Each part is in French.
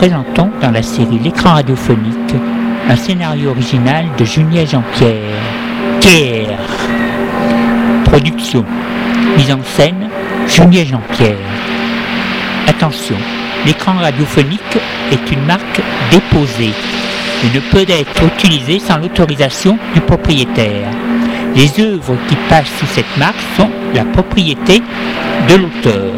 présentons dans la série L'écran radiophonique un scénario original de Junier Jean-Pierre. Pierre. Production. Mise en scène, Junier Jean-Pierre. Attention, l'écran radiophonique est une marque déposée et ne peut être utilisé sans l'autorisation du propriétaire. Les œuvres qui passent sous cette marque sont la propriété de l'auteur.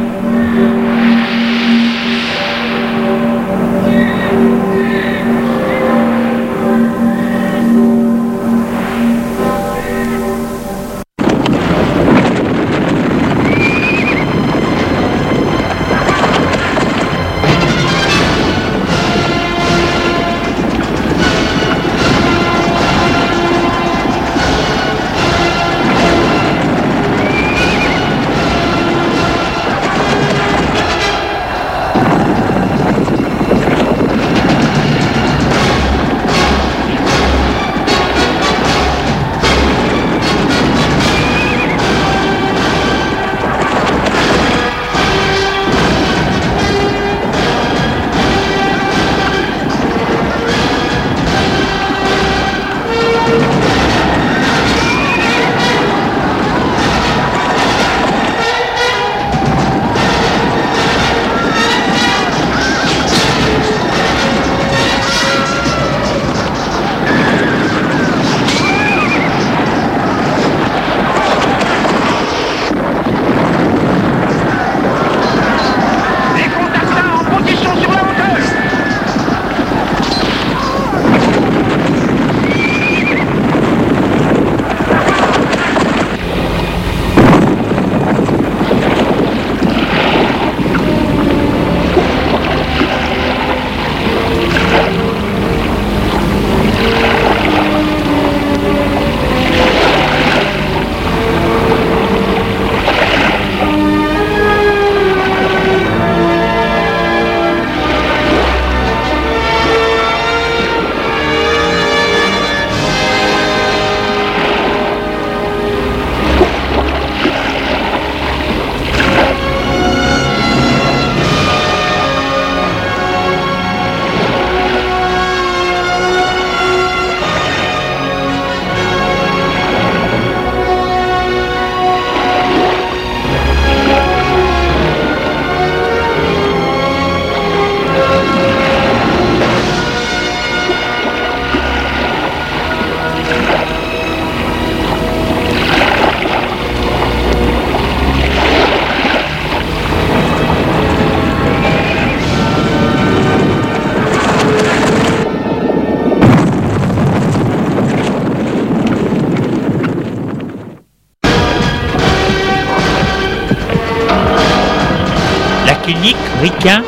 Clinique Riquin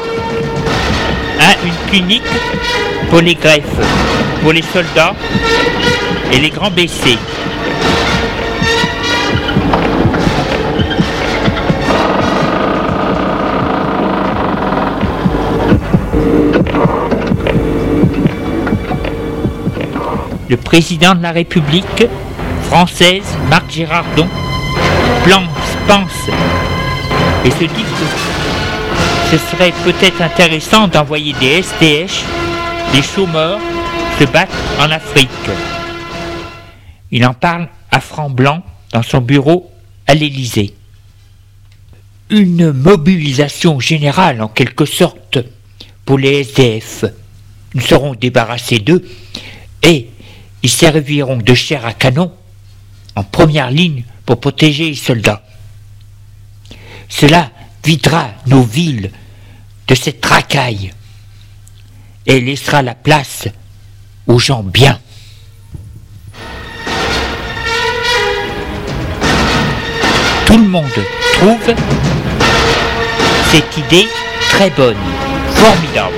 a une clinique pour les greffes, pour les soldats et les grands blessés. Le président de la République française, Marc Girardon, pense et se dit que ce serait peut-être intéressant d'envoyer des SDF, des chômeurs, se battre en Afrique. Il en parle à Franc Blanc dans son bureau à l'Élysée. Une mobilisation générale en quelque sorte pour les SDF. Nous serons débarrassés d'eux et ils serviront de chair à canon en première ligne pour protéger les soldats. Cela videra nos villes de cette racaille et laissera la place aux gens bien. Tout le monde trouve cette idée très bonne, formidable.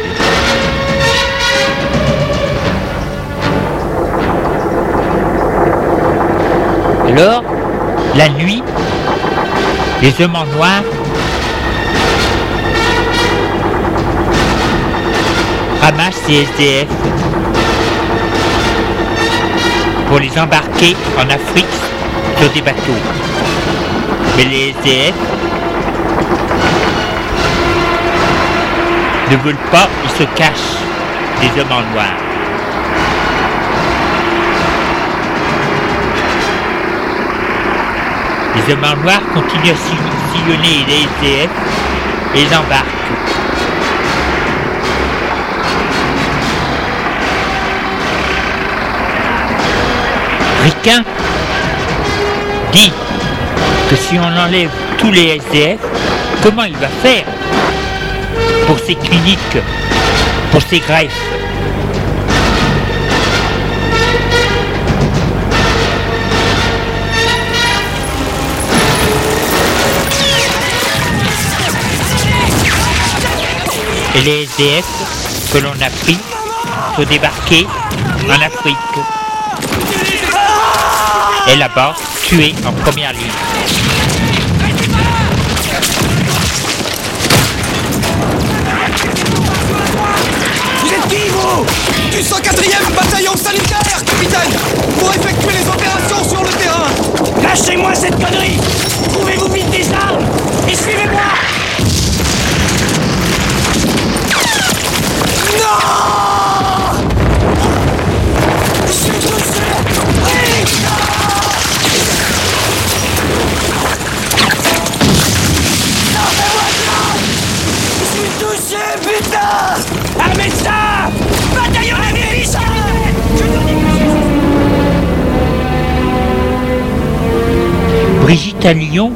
Alors, la nuit, les hommes en noir ramassent les SDF pour les embarquer en Afrique sur des bateaux. Mais les SDF ne veulent pas, ils se cachent des hommes en noir. Les hommes en noir continuent à sillonner les SDF et les embarquent. Riquin dit que si on enlève tous les SDF, comment il va faire pour ses cliniques, pour ses greffes? Et les SDF que l'on a pris sont débarqués en Afrique. Et là-bas, tués en première ligne. Vous êtes qui, vous? Du 104e bataillon sanitaire, capitaine, pour effectuer les opérations sur le terrain. Lâchez-moi cette connerie. Trouvez-vous vite des armes et suivez-moi. Non! Je suis touché! Oui! Non, fais-moi ça! Je suis touché, putain! Armez ça! Bataillon de milice! Brigitte à Lyon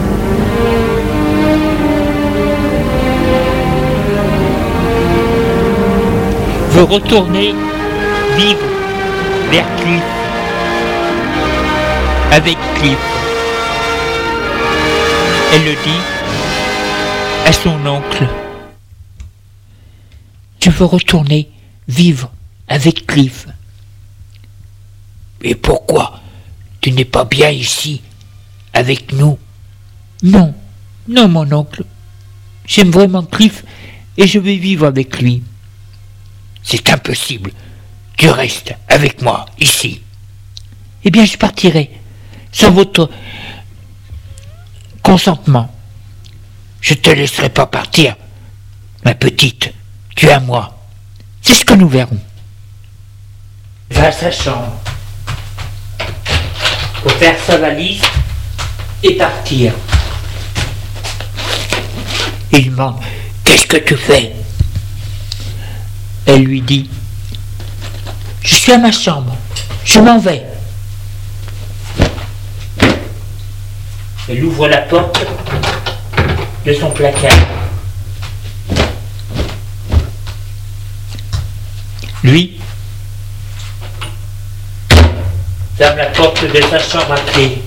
veut retourner vivre vers Cliff, avec Cliff. Elle le dit à son oncle. Tu veux retourner vivre avec Cliff. Et pourquoi tu n'es pas bien ici, avec nous? Non, non mon oncle. J'aime vraiment Cliff et je vais vivre avec lui. C'est impossible. Tu restes avec moi, ici. Eh bien, je partirai, sans votre consentement. Je te laisserai pas partir, ma petite. Tu es à moi. C'est ce que nous verrons. Il va à sa chambre pour faire sa valise et partir. Il lui demande « Qu'est-ce que tu fais ?» Elle lui dit « Je suis à ma chambre, je m'en vais. » Elle ouvre la porte de son placard. Lui ferme la porte de sa chambre à clé.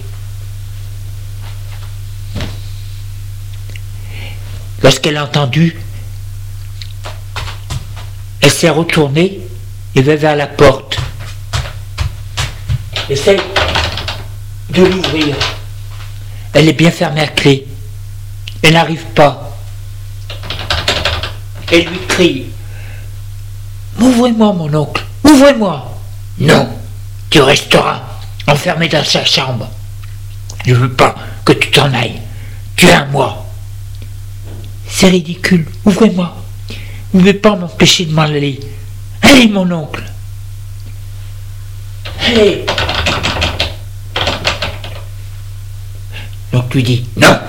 Lorsqu'elle a entendu, elle s'est retournée et va vers la porte. Essaye de l'ouvrir. Elle est bien fermée à clé. Elle n'arrive pas. Elle lui crie « Ouvrez-moi, mon oncle, ouvrez-moi !»« Non, tu resteras enfermé dans sa chambre. Je ne veux pas que tu t'en ailles. Tu es à moi. » C'est ridicule, ouvrez-moi. Vous ne pouvez pas m'empêcher de m'en aller. Allez, mon oncle. Allez. Donc lui dit non.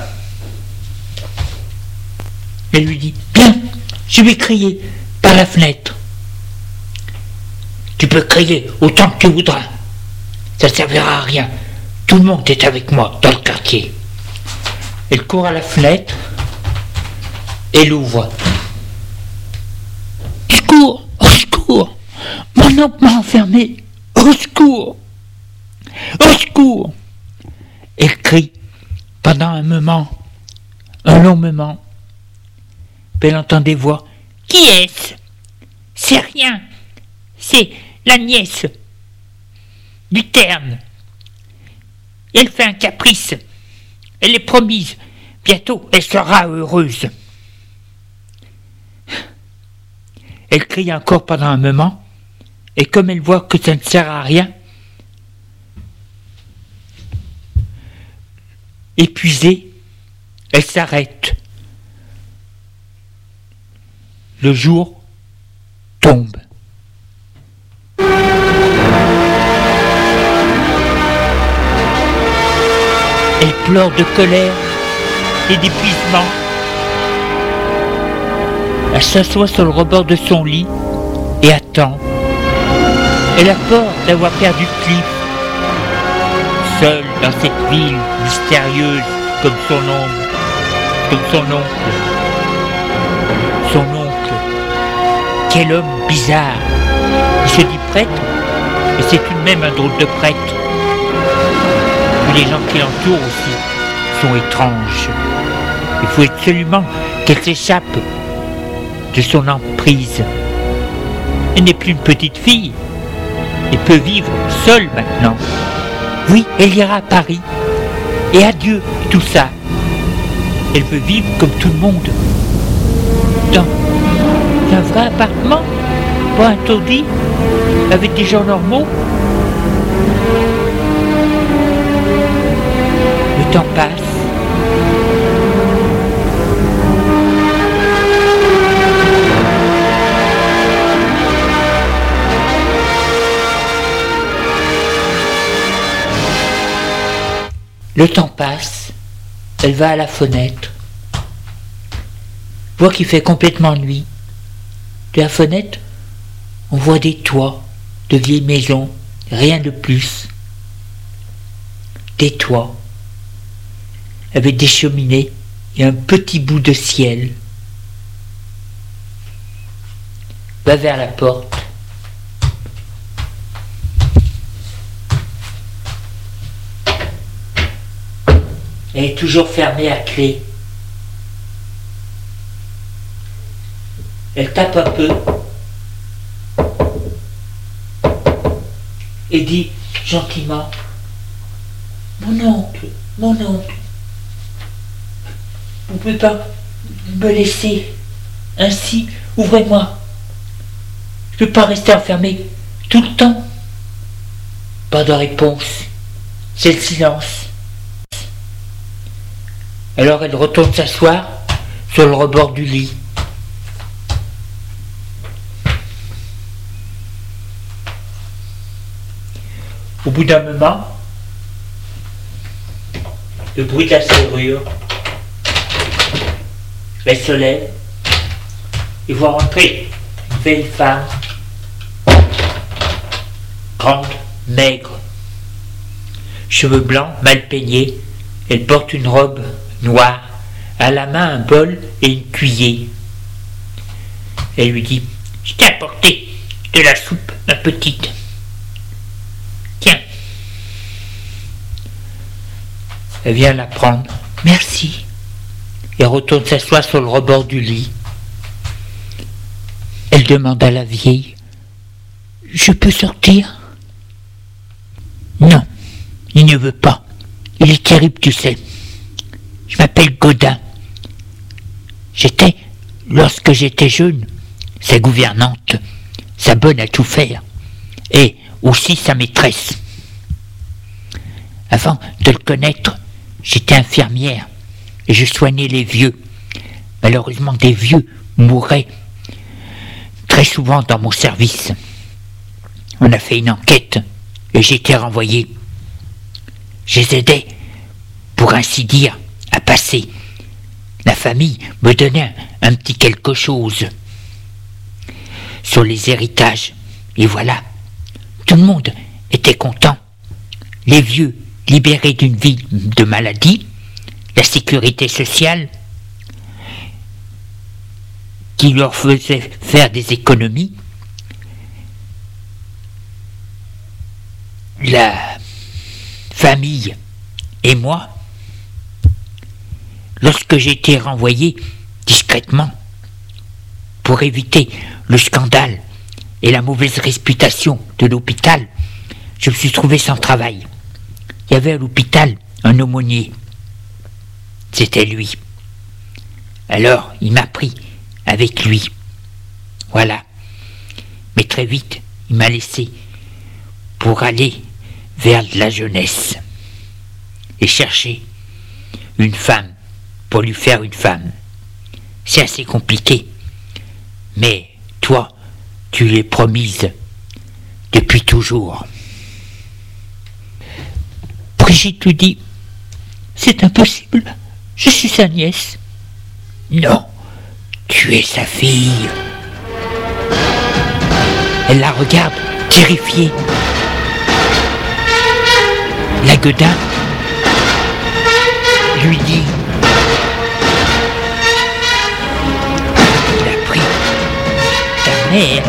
Elle lui dit bien, je vais crier par la fenêtre. Tu peux crier autant que tu voudras. Ça ne servira à rien. Tout le monde est avec moi dans le quartier. Elle court à la fenêtre et l'ouvre. Au secours, au secours. Mon oncle m'a enfermé. Au secours. Au secours. Elle crie pendant un moment, un long moment. Puis elle entend des voix. Qui est-ce? C'est rien. C'est la nièce du Terne. Elle fait un caprice. Elle est promise. Bientôt, elle sera heureuse. Elle crie encore pendant un moment, et comme elle voit que ça ne sert à rien, épuisée, elle s'arrête. le jour tombe. Elle pleure de colère et d'épuisement. Elle s'assoit sur le rebord de son lit et attend. Elle a peur d'avoir perdu Cliff. Seule dans cette ville mystérieuse comme son ombre, comme son oncle. Son oncle. Quel homme bizarre. Il se dit prêtre, et c'est tout de même un drôle de prêtre. Puis les gens qui l'entourent aussi sont étranges. Il faut absolument qu'elle s'échappe de son emprise. Elle n'est plus une petite fille. Elle peut vivre seule maintenant. Oui, elle ira à Paris. Et adieu tout ça. Elle veut vivre comme tout le monde. Dans un vrai appartement, pas un taudis, avec des gens normaux. Le temps passe. Le temps passe, elle va à la fenêtre, voit qu'il fait complètement nuit. De la fenêtre, on voit des toits, de vieilles maisons, rien de plus. Des toits, avec des cheminées et un petit bout de ciel. Va vers la porte. Elle est toujours fermée à clé. Elle tape un peu et dit gentiment: mon oncle, vous ne pouvez pas me laisser ainsi, ouvrez-moi. Je ne peux pas rester enfermé tout le temps. Pas de réponse, c'est le silence. Alors elle retourne s'asseoir sur le rebord du lit. Au bout d'un moment, le bruit de la serrure, elle se lève et voit rentrer une vieille femme, grande, maigre, cheveux blancs, mal peignés. Elle porte une robe noire, à la main un bol et une cuiller. Elle lui dit: je t'ai apporté de la soupe, ma petite. Tiens. Elle vient la prendre. Merci. Et retourne s'asseoir sur le rebord du lit. Elle demande à la vieille: je peux sortir? Non, il ne veut pas. Il est terrible, tu sais. Je m'appelle Godin. Lorsque j'étais jeune, sa gouvernante, sa bonne à tout faire, et aussi sa maîtresse. Avant de le connaître, j'étais infirmière et je soignais les vieux. Malheureusement, des vieux mouraient très souvent dans mon service. On a fait une enquête et j'ai été renvoyé. Je les aidais, pour ainsi dire, à passer. La famille me donnait un petit quelque chose sur les héritages. Et voilà, tout le monde était content. Les vieux libérés d'une vie de maladie, la sécurité sociale qui leur faisait faire des économies, la famille et moi, lorsque j'ai été renvoyé discrètement pour éviter le scandale et la mauvaise réputation de l'hôpital, je me suis trouvé sans travail. Il y avait à l'hôpital un aumônier. C'était lui. Alors, il m'a pris avec lui. Voilà. Mais très vite, il m'a laissé pour aller vers la jeunesse et chercher une femme, pour lui faire une femme. C'est assez compliqué. Mais très vite, il m'a laissé pour aller vers la jeunesse et chercher une femme pour lui faire une femme. C'est assez compliqué. Mais très vite, il m'a laissé pour aller vers la jeunesse et chercher une femme pour lui faire une femme. C'est assez compliqué. Mais très vite, il m'a laissé pour aller vers la jeunesse et chercher une femme pour lui faire une femme. C'est assez compliqué. Mais toi, tu l'es promise depuis toujours. Brigitte lui dit: c'est impossible, je suis sa nièce. Non, tu es sa fille. Elle la regarde, terrifiée. La Gueudin lui dit: il a pris ta mère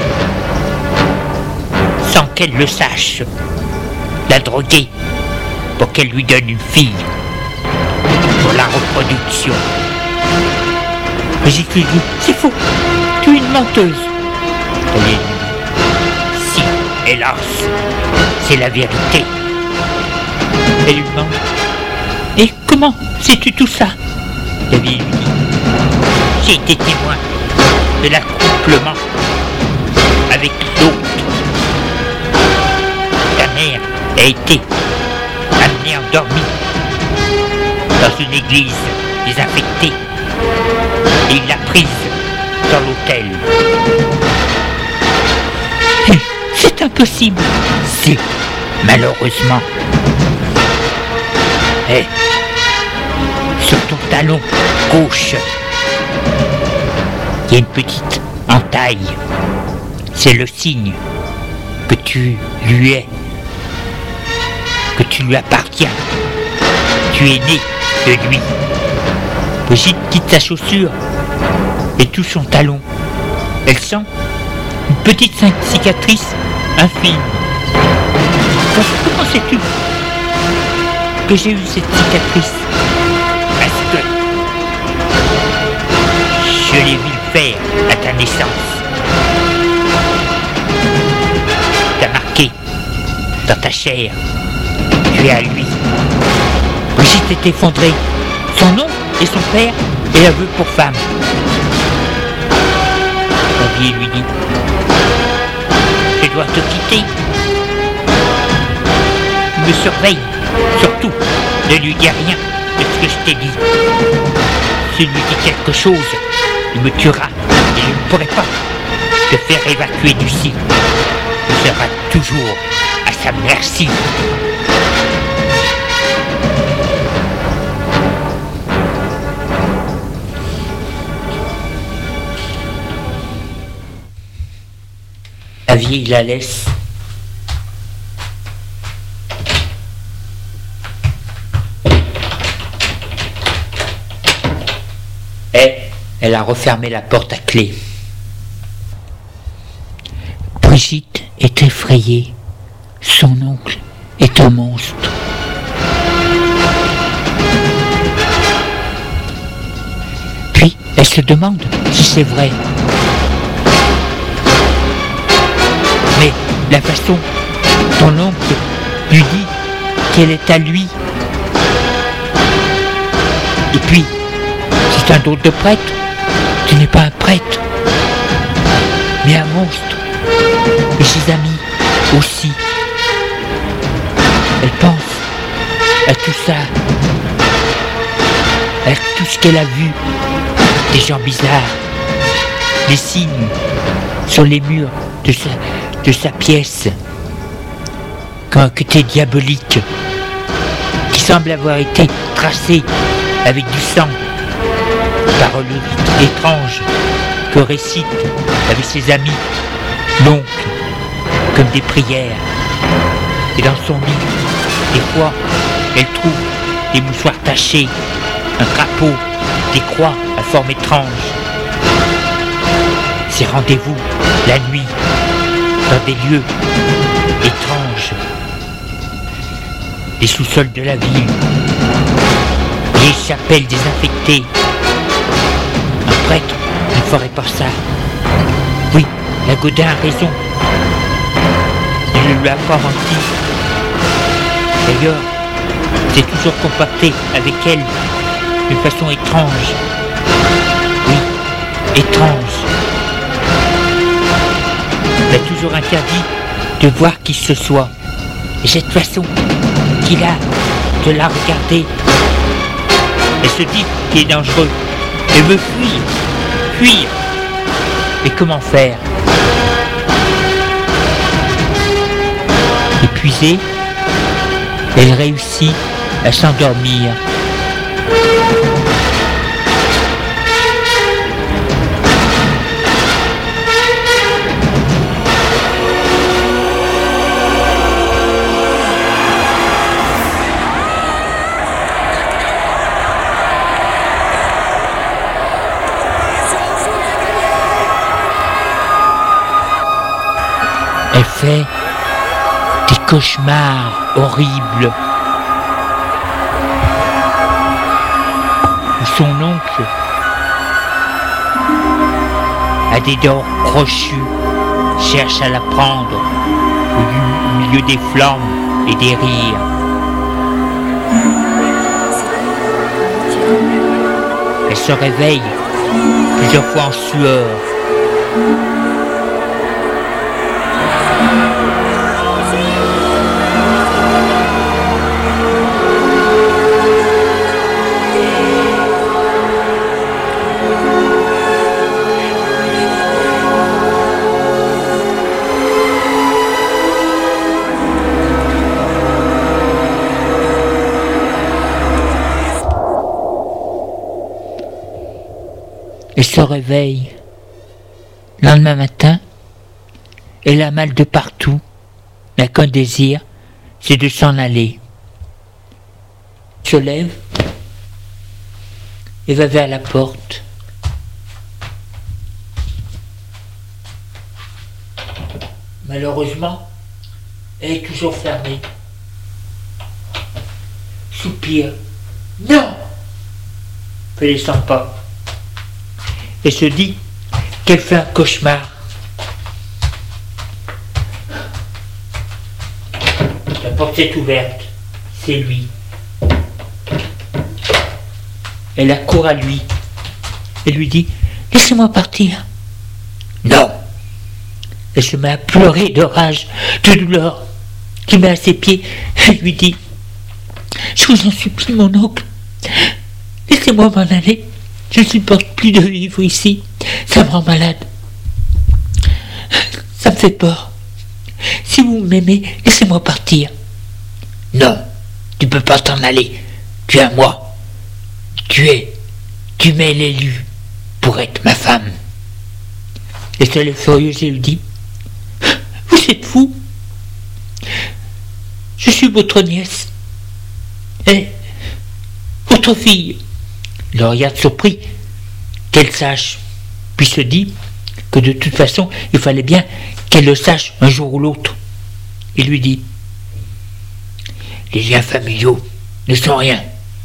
sans qu'elle le sache, l'a droguée pour qu'elle lui donne une fille pour la reproduction. Brigitte lui dit: c'est faux, tu es une menteuse. Elle lui dit: si, hélas, c'est la vérité. Elle lui demande: et comment sais-tu tout ça? La vieille lui dit: j'ai été témoin de l'accouplement avec l'autre. Ta mère a été amenée endormie dans une église désaffectée et il l'a prise dans l'hôtel. C'est impossible. Si, malheureusement. Et sur ton talon gauche, il y a une petite entaille. C'est le signe que tu lui es, que tu lui appartiens. Tu es né de lui. Brigitte quitte sa chaussure et touche son talon. Elle sent une petite cicatrice infime. Comment sais-tu que j'ai eu cette cicatrice? Parce que je l'ai vu le faire à ta naissance. T'as marqué dans ta chair. Tu es à lui. Brigitte est effondrée. Son nom et son père et la veut pour femme. La vieille lui dit: je dois te quitter. Me surveille, surtout, ne lui dis rien de ce que je t'ai dit. S'il lui dit quelque chose, il me tuera et je ne pourrai pas te faire évacuer du site. Tu seras toujours à sa merci. La vieille la laisse. Et elle a refermé la porte à clé. Brigitte est effrayée. Son oncle est un monstre. Puis elle se demande si c'est vrai. Mais la façon dont l'oncle lui dit qu'elle est à lui. Et puis, c'est un drôle de prêtre. Tu n'es pas un prêtre, mais un monstre. Et ses amis aussi. Elle pense à tout ça, à tout ce qu'elle a vu. Des gens bizarres, des signes sur les murs de sa pièce, qui était diabolique, qui semble avoir été tracé avec du sang, paroles étranges que récite avec ses amis l'oncle, comme des prières. Et dans son lit, des fois, elle trouve des mouchoirs tachés, un crapaud, des croix à forme étrange. Ces rendez-vous, la nuit, dans des lieux étranges, les sous-sols de la ville, les chapelles désaffectées. Un prêtre ne ferait pas ça. Oui, la Gueudin a raison. Il ne lui a pas menti. D'ailleurs, s'est toujours comporté avec elle d'une façon étrange. Oui, étrange. Il a toujours interdit de voir qui que ce soit. Et cette façon qu'il a de la regarder, elle se dit qu'il est dangereux. Elle veut fuir. Et comment faire? Épuisée, elle réussit à s'endormir. Elle fait des cauchemars horribles. Son oncle a des dents crochues, cherche à la prendre au milieu des flammes et des rires. Elle se réveille plusieurs fois en sueur. Elle se réveille. Le lendemain matin, elle a mal de partout. Elle n'a qu'un désir, c'est de s'en aller. Elle se lève et va vers la porte. Malheureusement, elle est toujours fermée. Soupire. Non! Elle ne descend pas. Et se dit qu'elle fait un cauchemar. La porte est ouverte, c'est lui. Elle accourt à lui et lui dit « Laissez-moi partir !» Non. Elle se met à pleurer de rage, de douleur, qui met à ses pieds et lui dit « Je vous en supplie, mon oncle, laissez-moi m'en aller. Je ne supporte plus de vivre ici. Ça me rend malade. Ça me fait peur. Si vous m'aimez, laissez-moi partir. » Non, tu peux pas t'en aller. Tu es à moi. Tu m'es l'élu pour être ma femme. Et elle est furieuse et lui dit « Vous êtes fou. Je suis votre nièce. Et votre fille. » Il le regarde surpris qu'elle sache, puis se dit que de toute façon, il fallait bien qu'elle le sache un jour ou l'autre. Il lui dit « Les liens familiaux ne sont rien.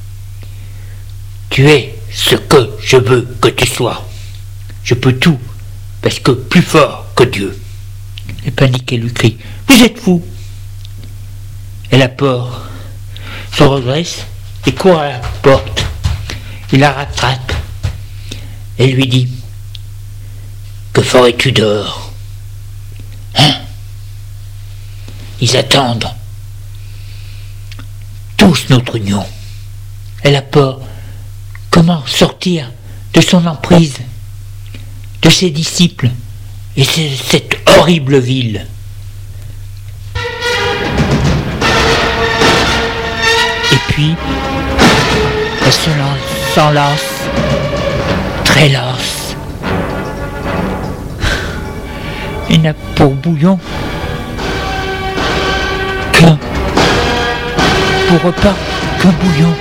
Tu es ce que je veux que tu sois. Je peux tout, parce que plus fort que Dieu. » Elle panique et lui crie « Vous êtes fou !» Elle a peur, se redresse et court à la porte. Il la rattrape et lui dit « Que ferais-tu dehors ? Hein ? Ils attendent tous notre union. » Elle a peur. Comment sortir de son emprise, de ses disciples et de cette horrible ville ? Et puis, elle s'en lasse, très lasse. Elle n'a pour bouillon pour repas qu'un bouillon.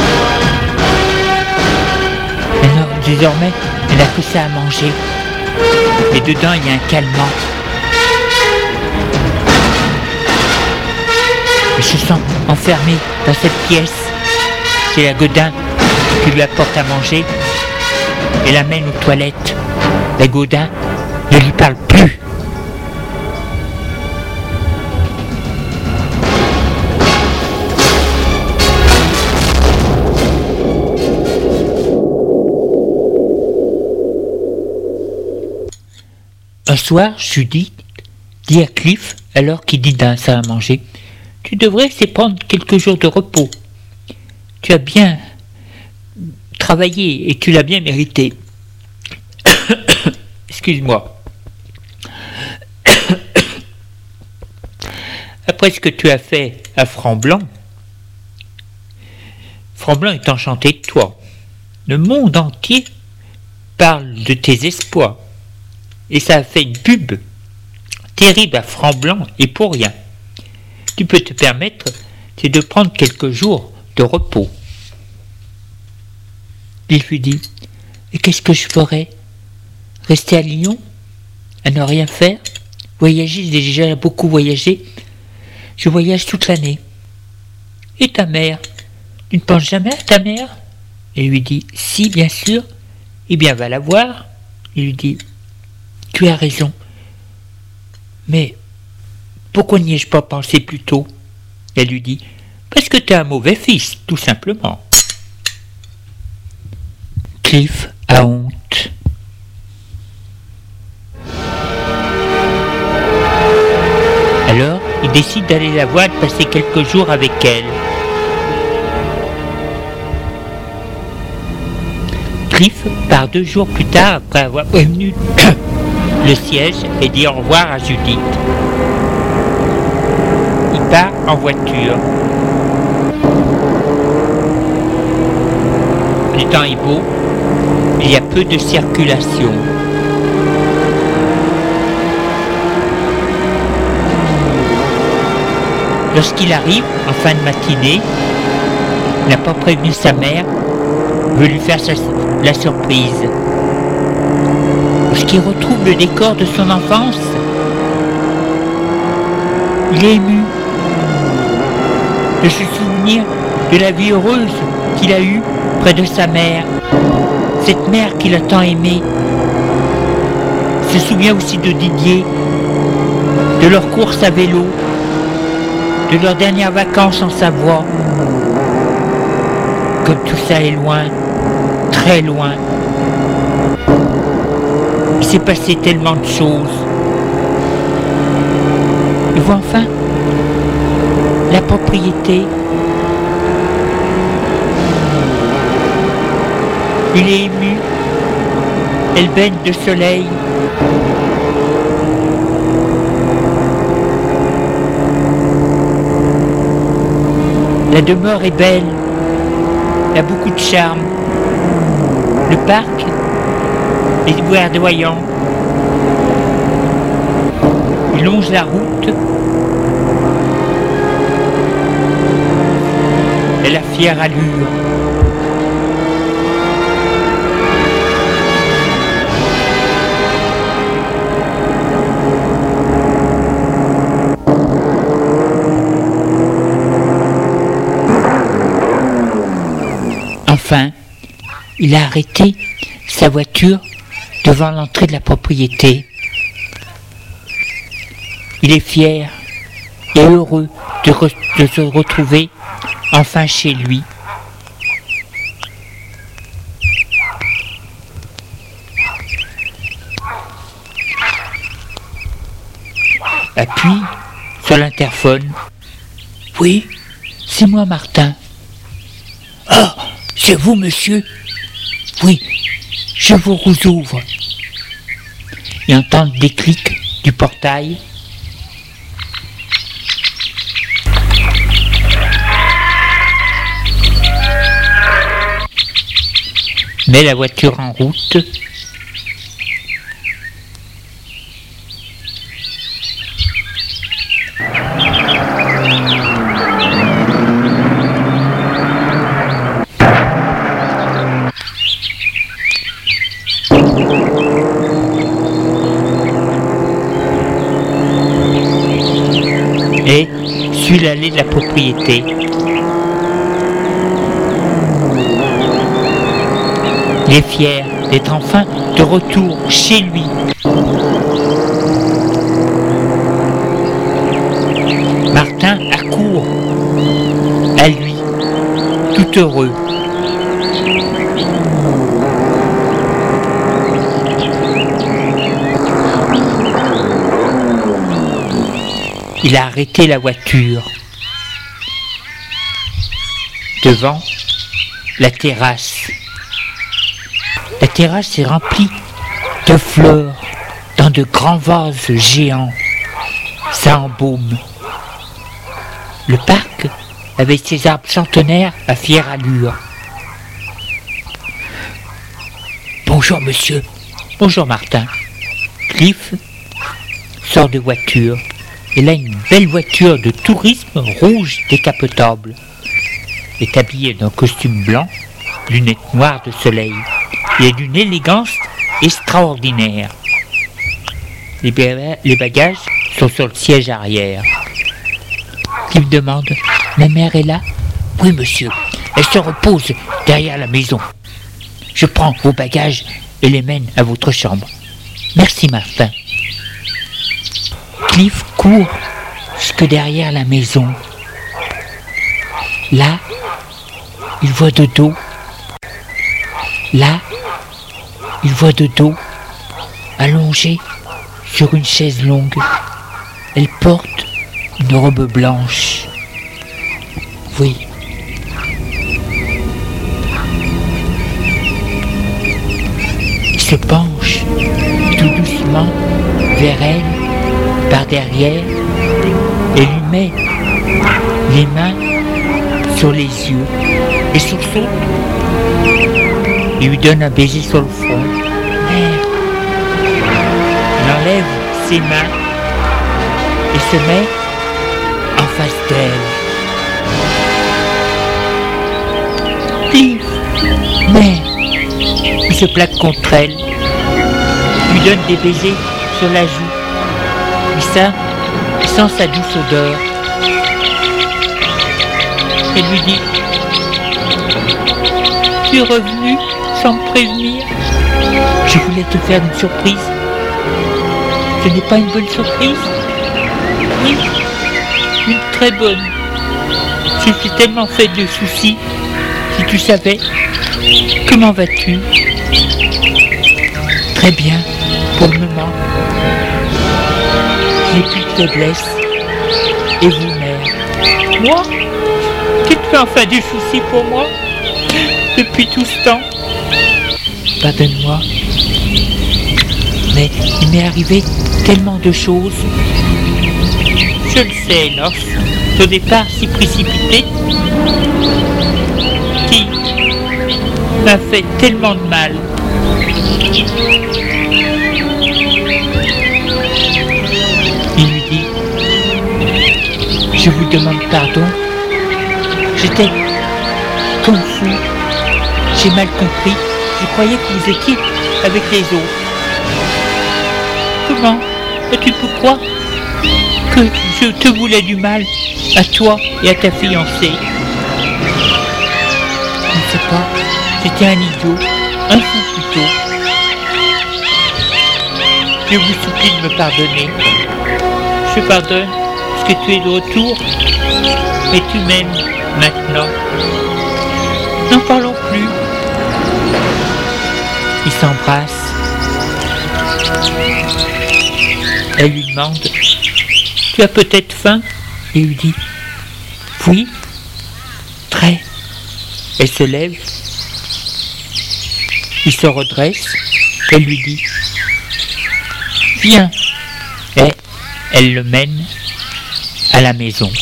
Désormais, elle n'a que ça à manger. Et dedans, il y a un calmant. Elle se sent enfermée dans cette pièce. C'est la Godin qui lui apporte à manger et l'amène aux toilettes. La Godin ne lui parle plus. Un soir, Judith dit à Cliff, alors qu'il dit dans la salle à manger, « Tu devrais essayer de prendre quelques jours de repos. Tu as bien travaillé et tu l'as bien mérité. » excuse-moi. Après ce que tu as fait à Franc-Blanc est enchanté de toi. Le monde entier parle de tes exploits. Et ça a fait une pub terrible à Franc-Blanc et pour rien. Tu peux te permettre, c'est de prendre quelques jours de repos. Il lui dit, et qu'est-ce que je ferais? Rester à Lyon? À ne rien faire? Voyager, j'ai déjà beaucoup voyagé. Je voyage toute l'année. Et ta mère? Tu ne penses jamais à ta mère? Et lui dit, si, bien sûr. Eh bien, va la voir. Il lui dit, tu as raison. Mais pourquoi n'y ai-je pas pensé plus tôt? Elle lui dit, parce que tu es un mauvais fils, tout simplement. Cliff a honte. Alors, il décide d'aller la voir, de passer quelques jours avec elle. Cliff part 2 jours plus tard après avoir prévenu le siège et dit au revoir à Judith. Il part en voiture. Le temps est beau, mais il y a peu de circulation. Lorsqu'il arrive, en fin de matinée, il n'a pas prévenu sa mère, veut lui faire la surprise. Lorsqu'il retrouve le décor de son enfance, il est ému de se souvenir de la vie heureuse qu'il a eue près de sa mère, cette mère qu'il a tant aimée. Il se souvient aussi de Didier, de leurs courses à vélo, de leurs dernières vacances en Savoie. Comme tout ça est loin, très loin. Il s'est passé tellement de choses. Il voit enfin la propriété. Il est ému. Elle baigne de soleil. La demeure est belle. Il y a beaucoup de charme. Le parc est verdoyant. Il longe la route. Elle a fière allure. Enfin, il a arrêté sa voiture devant l'entrée de la propriété. Il est fier et heureux de se retrouver enfin chez lui. Appuie sur l'interphone. Oui, c'est moi, Martin. Ah, c'est vous, monsieur? Oui, je vous ouvre. Il entend le déclic du portail. Met la voiture en route. Et suit l'allée de la propriété. Il est fier d'être enfin de retour chez lui. Martin accourt à lui, tout heureux. Il a arrêté la voiture devant la terrasse. La terrasse est remplie de fleurs. de grands vases géants. Ça embaume. Le parc avait ses arbres centenaires à fière allure. Bonjour monsieur. Bonjour Martin. Cliff sort de voiture. Il a une belle voiture de tourisme rouge décapotable. Est habillé d'un costume blanc, lunettes noires de soleil. Il est d'une élégance extraordinaire. Les bagages sont sur le siège arrière. Cliff demande, ma mère est là? Oui monsieur, elle se repose derrière la maison. Je prends vos bagages et les mène à votre chambre. Merci Martin. Cliff court jusque derrière la maison. Là, il voit de dos. Là, il voit de dos, allongée sur une chaise longue. Elle porte une robe blanche. Oui. Il se penche tout doucement vers elle, par derrière, et lui met les mains sur les yeux et sursaute. Il lui donne un baiser sur le front. Mère. Il enlève ses mains et se met en face d'elle. Cliff, mère. Il se plaque contre elle, lui donne des baisers sur la joue. Il sent sa douce odeur. Elle lui dit, tu es revenu sans me prévenir. Je voulais te faire une surprise. Ce n'est pas une bonne surprise? Oui, une très bonne. Je suis tellement fait de soucis. Si tu savais. Comment vas-tu? Très bien, pour le moment. Je n'ai plus de faiblesse. Et vous, mère? Moi? Tu te fais enfin des soucis pour moi? Depuis tout ce temps? Pardonne-moi. Mais il m'est arrivé tellement de choses. Je le sais, Hélas. Au départ si précipité, qui m'a fait tellement de mal. Il lui dit, je vous demande pardon. J'étais comme fou. J'ai mal compris. Je croyais que vous étiez avec les autres. Comment as-tu pu croire que je te voulais du mal à toi et à ta fiancée? Je ne sais pas. J'étais un idiot. Un fou plutôt. Je vous supplie de me pardonner. Je pardonne parce que tu es de retour et tu m'aimes maintenant. N'en parlons plus. Ils s'embrassent. Elle lui demande, tu as peut-être faim? Il lui dit, oui, très. Elle se lève. Il se redresse. Elle lui dit, viens. Et elle le mène à la maison.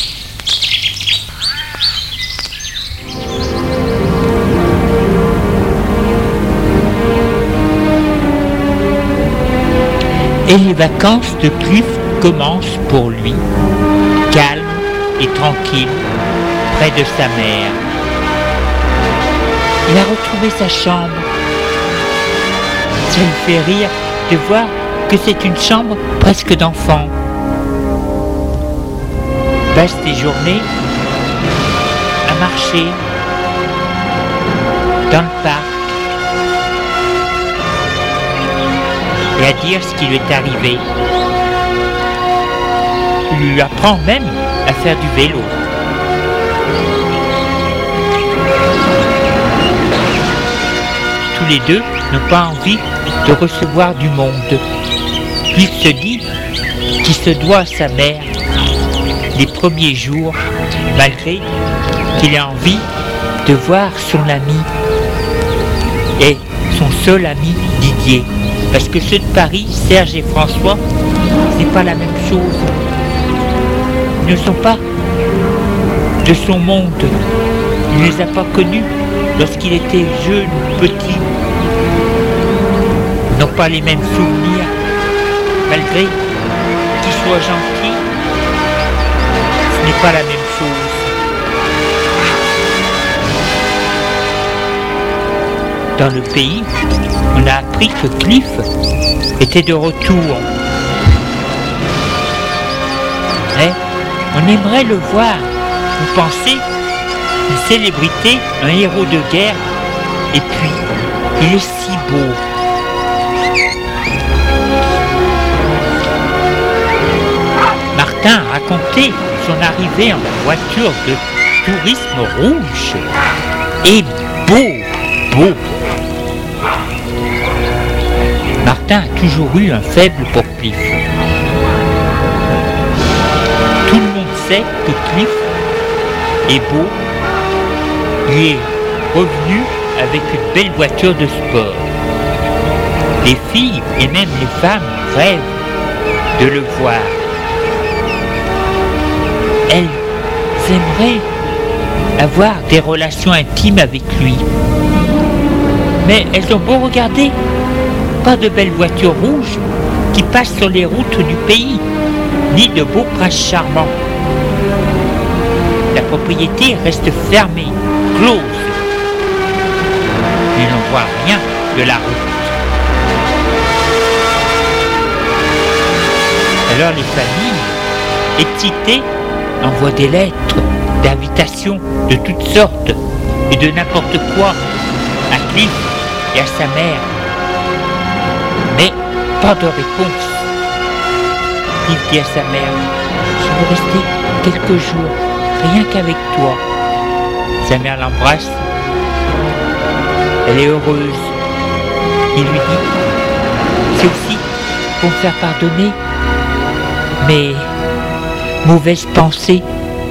Et les vacances de Cliff commencent pour lui, calme et tranquille, près de sa mère. Il a retrouvé sa chambre. Ça lui fait rire de voir que c'est une chambre presque d'enfant. Passe ses journées à marcher dans le parc et à dire ce qui lui est arrivé. Il lui apprend même à faire du vélo. Tous les deux n'ont pas envie de recevoir du monde. Puis il se dit qu'il se doit à sa mère les premiers jours, malgré qu'il ait envie de voir son ami et son seul ami Didier. Parce que ceux de Paris, Serge et François, c'est pas la même chose. Ils ne sont pas de son monde. Il ne les a pas connus lorsqu'il était jeune, petit. Ils n'ont pas les mêmes souvenirs. Malgré qu'ils soient gentils, ce n'est pas la même chose. Dans le pays, on a appris que Cliff était de retour. Mais on aimerait le voir. Vous pensez? Une célébrité, un héros de guerre, et puis il est si beau. Martin a raconté son arrivée en voiture de tourisme rouge. Et beau. Martin a toujours eu un faible pour Cliff. Tout le monde sait que Cliff est beau. Il est revenu avec une belle voiture de sport. Les filles et même les femmes rêvent de le voir. Elles aimeraient avoir des relations intimes avec lui. Mais elles ont beau regarder, pas de belles voitures rouges qui passent sur les routes du pays, ni de beaux princes charmants. La propriété reste fermée, close. Ils n'en voient rien de la route. Alors les familles, excitées, envoient des lettres d'invitation de toutes sortes et de n'importe quoi à Cliff et à sa mère. Mais pas de réponse. Cliff dit à sa mère: je veux rester quelques jours, rien qu'avec toi. Sa mère l'embrasse. Elle est heureuse. Il lui dit: c'est aussi pour me faire pardonner mes mauvaises pensées.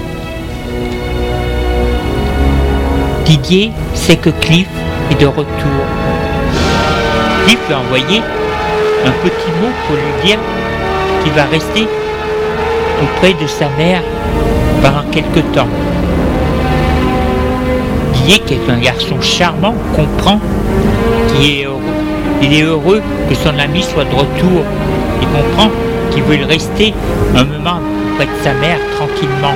Didier sait que Cliff est de retour. Cliff lui a envoyé un petit mot pour lui dire qu'il va rester auprès de sa mère pendant quelque temps. Didier, qui est un garçon charmant, comprend qu'il est heureux que son ami soit de retour. Il comprend qu'il veut rester un moment auprès de sa mère tranquillement.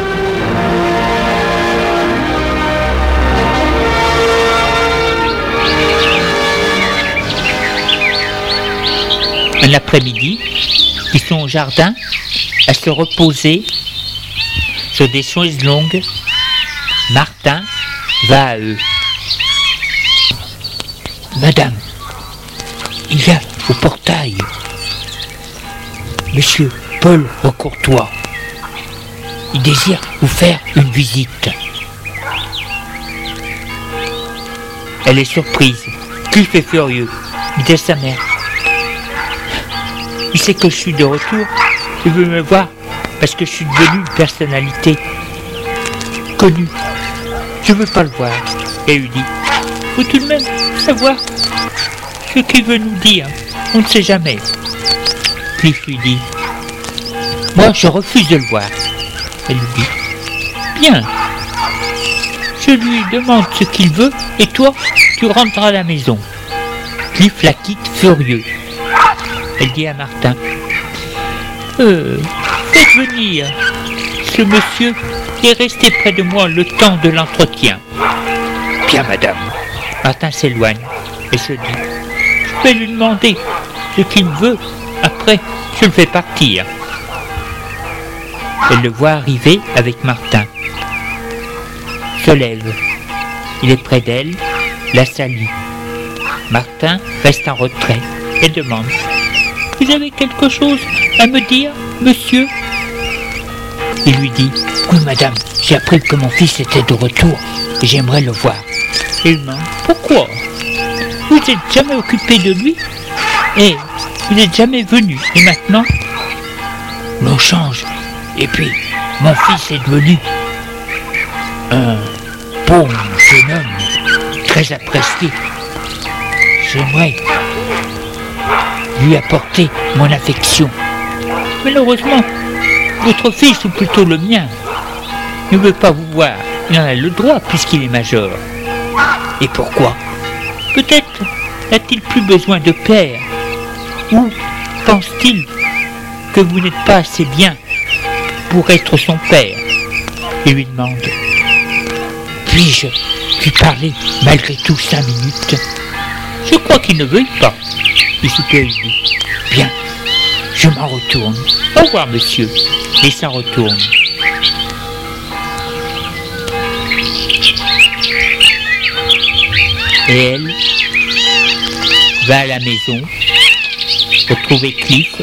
Un après-midi, ils sont au jardin à se reposer sur des chaises longues. Martin va à eux. Madame, il y a au portail Monsieur Paul Recourtois. Il désire vous faire une visite. Elle est surprise. Cliff est furieux. Il dit à sa mère: il sait que je suis de retour. Il veut me voir parce que je suis devenu une personnalité connue. Je veux pas le voir. Et lui dit: faut tout de même savoir ce qu'il veut nous dire. On ne sait jamais. Cliff lui dit: moi je refuse de le voir. Elle lui dit: bien. Je lui demande ce qu'il veut et toi tu rentres à la maison. Cliff la quitte furieux. Elle dit à Martin: faites venir ce monsieur et restez près de moi le temps de l'entretien. Bien, madame. Martin s'éloigne et se dit: je vais lui demander ce qu'il veut, après je le fais partir. Elle le voit arriver avec Martin. Se lève. Il est près d'elle, la salue. Martin reste en retrait et demande: vous avez quelque chose à me dire, monsieur? Il lui dit: oui, madame, j'ai appris que mon fils était de retour et j'aimerais le voir. Il demande: pourquoi? Vous n'êtes jamais occupé de lui et vous n'êtes jamais venu. Et maintenant, l'on change. Et puis, mon fils est devenu un bon jeune homme, très apprécié. J'aimerais lui apporter mon affection. Malheureusement, votre fils, ou plutôt le mien, ne veut pas vous voir. Il en a le droit puisqu'il est major. Et pourquoi? Peut-être n'a-t-il plus besoin de père. Ou pense-t-il que vous n'êtes pas assez bien pour être son père? Il lui demande: puis-je lui parler malgré tout 5 minutes? Je crois qu'il ne veuille pas. Le supérieur dit: bien, je m'en retourne. Au revoir, monsieur. Et s'en retourne. Et elle va à la maison retrouver Cliff.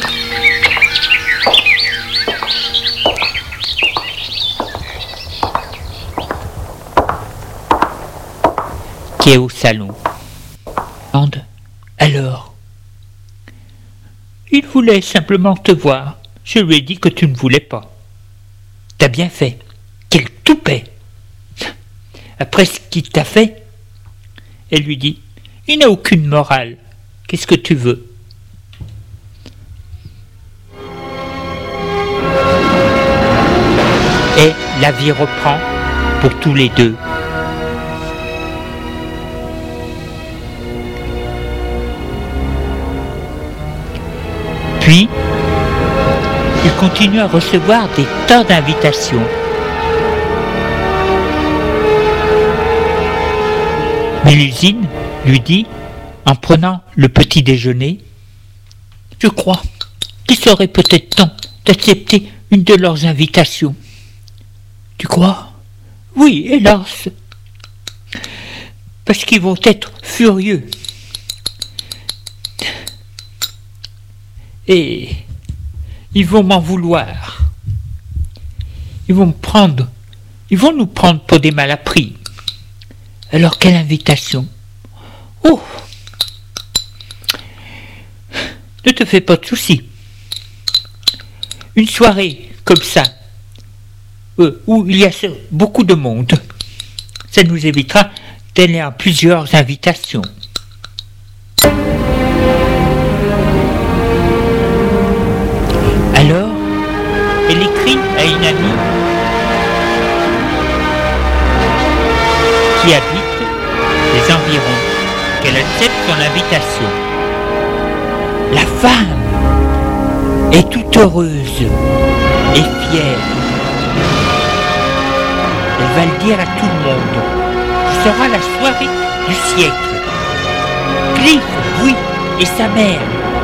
Qui est au salon. Alors, il voulait simplement te voir. Je lui ai dit que tu ne voulais pas. T'as bien fait. Quel toupet! Après ce qu'il t'a fait, elle lui dit: il n'a aucune morale. Qu'est-ce que tu veux? Et la vie reprend pour tous les deux. Puis, il continue à recevoir des tas d'invitations. Mélusine lui dit, en prenant le petit déjeuner: je crois qu'il serait peut-être temps d'accepter une de leurs invitations. Tu crois? Oui, hélas. Parce qu'ils vont être furieux. Et ils vont m'en vouloir. Ils vont nous prendre pour des malappris. Alors quelle invitation? Oh! Ne te fais pas de soucis. Une soirée comme ça, où il y a beaucoup de monde, ça nous évitera d'aller à plusieurs invitations. Alors, elle écrit à une amie qui habite les environs, qu'elle accepte son invitation. La femme est toute heureuse et fière. Elle va le dire à tout le monde. Ce sera la soirée du siècle. Cliff, oui, et sa mère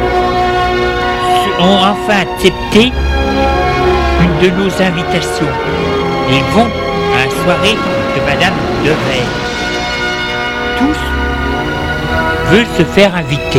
ont enfin accepté une de nos invitations. Ils vont à la soirée de Madame Devers. Tous veulent se faire inviter.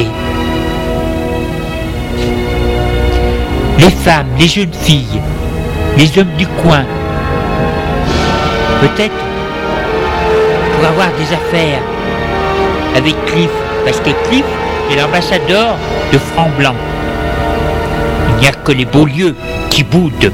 Les femmes, les jeunes filles, les hommes du coin. Peut-être pour avoir des affaires avec Cliff, parce que Cliff est l'ambassadeur de Franc-Blanc. Il n'y a que les Beaulieu qui boudent.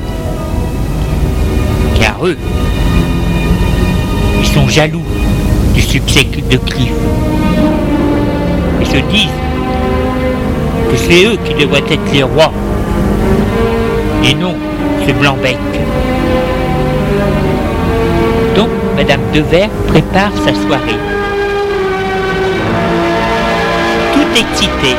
Car eux, ils sont jaloux du succès de Cliff. Ils se disent que c'est eux qui devraient être les rois, et non ce Blanc-Bec. Donc, Madame Devers prépare sa soirée. Tout excitée.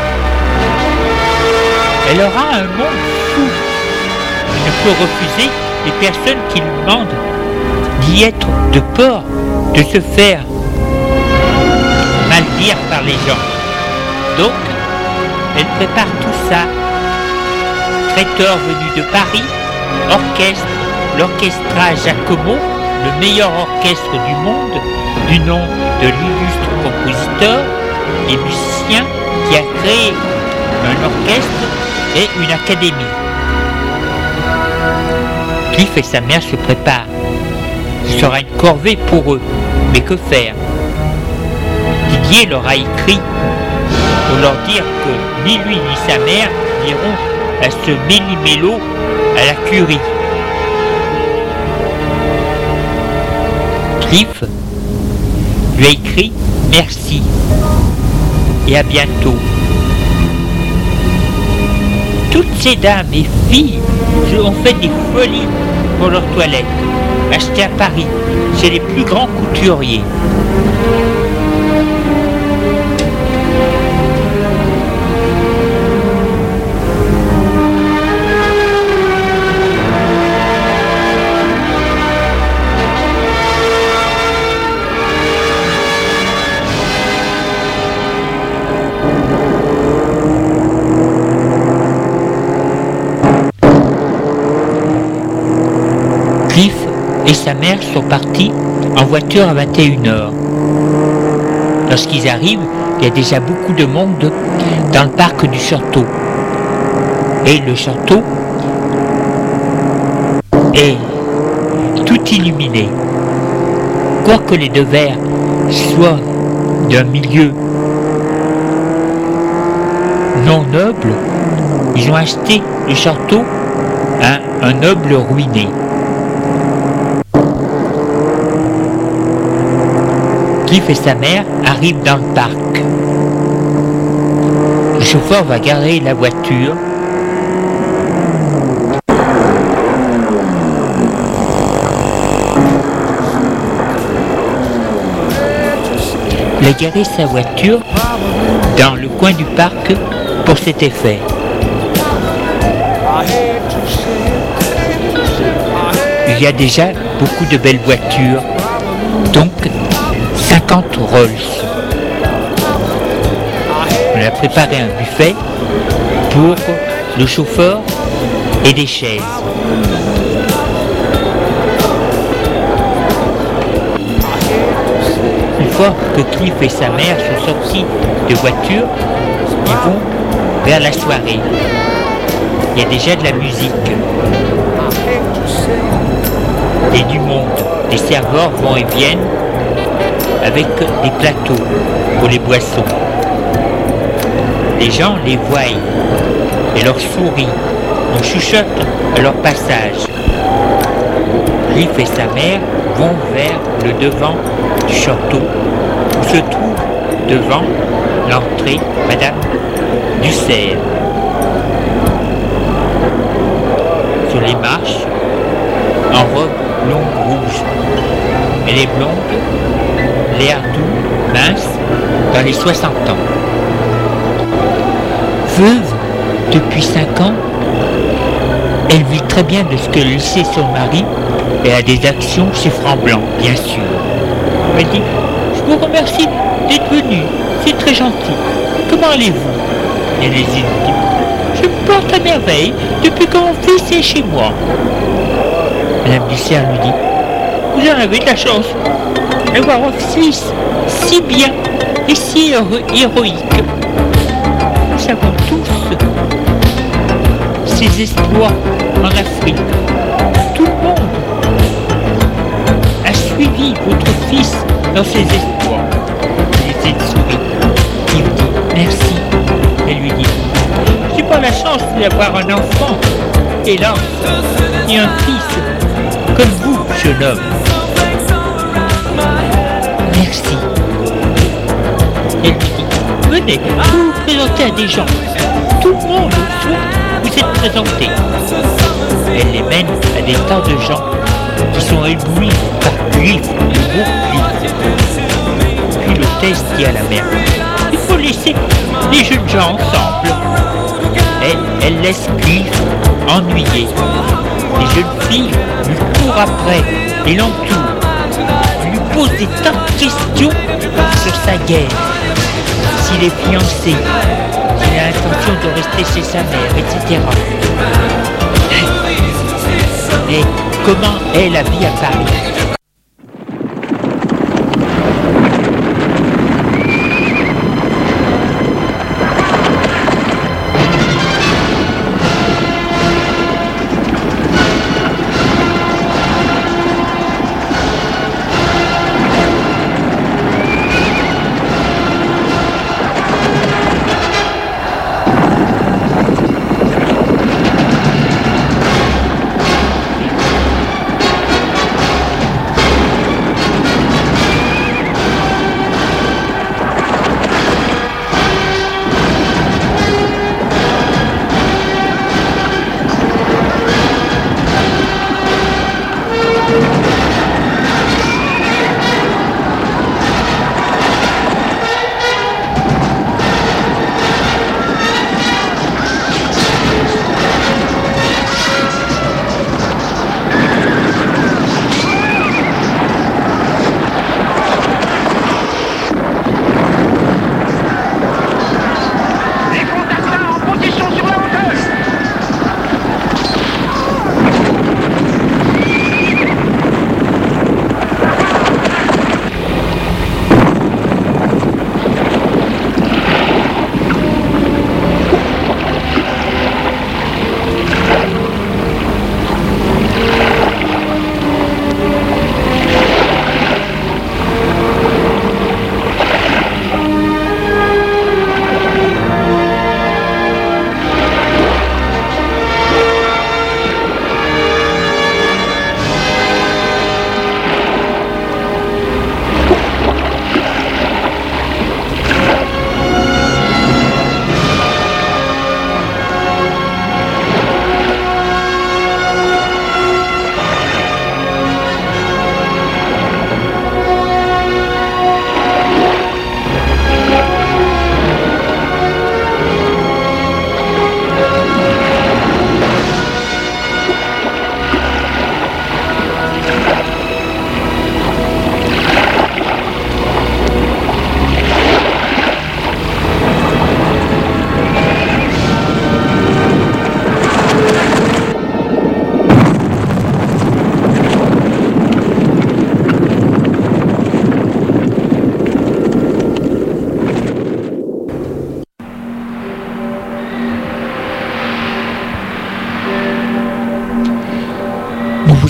Elle aura un monde fou. Elle ne peut refuser les personnes qui lui demandent d'y être de peur de se faire mal dire par les gens. Donc, elle prépare tout ça. Traiteur venu de Paris, orchestre, l'Orchestra Giacomo, le meilleur orchestre du monde, du nom de l'illustre compositeur et musicien qui a créé un orchestre et une académie. Cliff et sa mère se préparent. Ce sera une corvée pour eux. Mais que faire? Didier leur a écrit pour leur dire que ni lui ni sa mère n'iront à ce méli-mélo à la Curie. Cliff lui a écrit merci et à bientôt. toutes ces dames et filles ont fait des folies pour leurs toilettes, achetées à Paris, chez les plus grands couturiers. Cliff et sa mère sont partis en voiture à 21h. Lorsqu'ils arrivent, il y a déjà beaucoup de monde dans le parc du château. Et le château est tout illuminé. Quoique les deux verres soient d'un milieu non noble, ils ont acheté le château à un noble ruiné. Cliff et sa mère arrivent dans le parc. Le chauffeur va garer la voiture. Il a garé sa voiture dans le coin du parc pour cet effet. Il y a déjà beaucoup de belles voitures, donc 50 Rolls. On a préparé un buffet pour le chauffeur et des chaises. Une fois que Cliff et sa mère sont sortis de voiture, ils vont vers la soirée. Il y a déjà de la musique et du monde. Les serveurs vont et viennent avec des plateaux pour les boissons. Les gens les voient et leur sourient. On chuchote à leur passage. Cliff et sa mère vont vers le devant du château où se trouve devant l'entrée Madame Dussert. Sur les marches, en robe longue rouge. Elle est blonde, l'air doux, mince, dans les 60 ans. Veuve depuis 5 ans, elle vit très bien de ce que lui sait son mari et a des actions chez Franc Blanc, bien sûr. Elle dit « Je vous remercie d'être venu, c'est très gentil. Comment allez-vous » Elle hésite. « Je me porte à merveille depuis que mon fils est chez moi. » Madame Dussert lui dit « Vous en avez de la chance d'avoir un fils si bien et si héroïque. Nous savons tous ses exploits en Afrique. Tout le monde a suivi votre fils dans ses exploits. » Elle essaie de sourire. Il lui dit « Merci. » Elle lui dit « J'ai pas la chance d'avoir un enfant, hélas, et un fils comme vous, jeune homme. » Merci. Elle lui dit « Venez, vous vous présentez à des gens. Tout le monde souhaite vous êtes présenté. » Elle les mène à des tas de gens qui sont éblouis par Cliff, le beau Cliff. Puis l'hôtesse dit à la mère « Il faut laisser les jeunes gens ensemble. » Elle laisse Cliff ennuyé. Les jeunes filles lui courent après et l'entourent. Lui pose des tas de questions sur sa guerre, s'il est fiancé, s'il a l'intention de rester chez sa mère, etc. Et comment est la vie à Paris?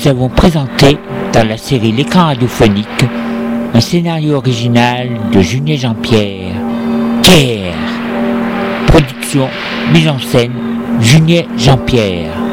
nous avons présenté dans la série L'écran radiophonique un scénario original de Junier Jean-Pierre. Care. Production, mise en scène, Junier Jean-Pierre.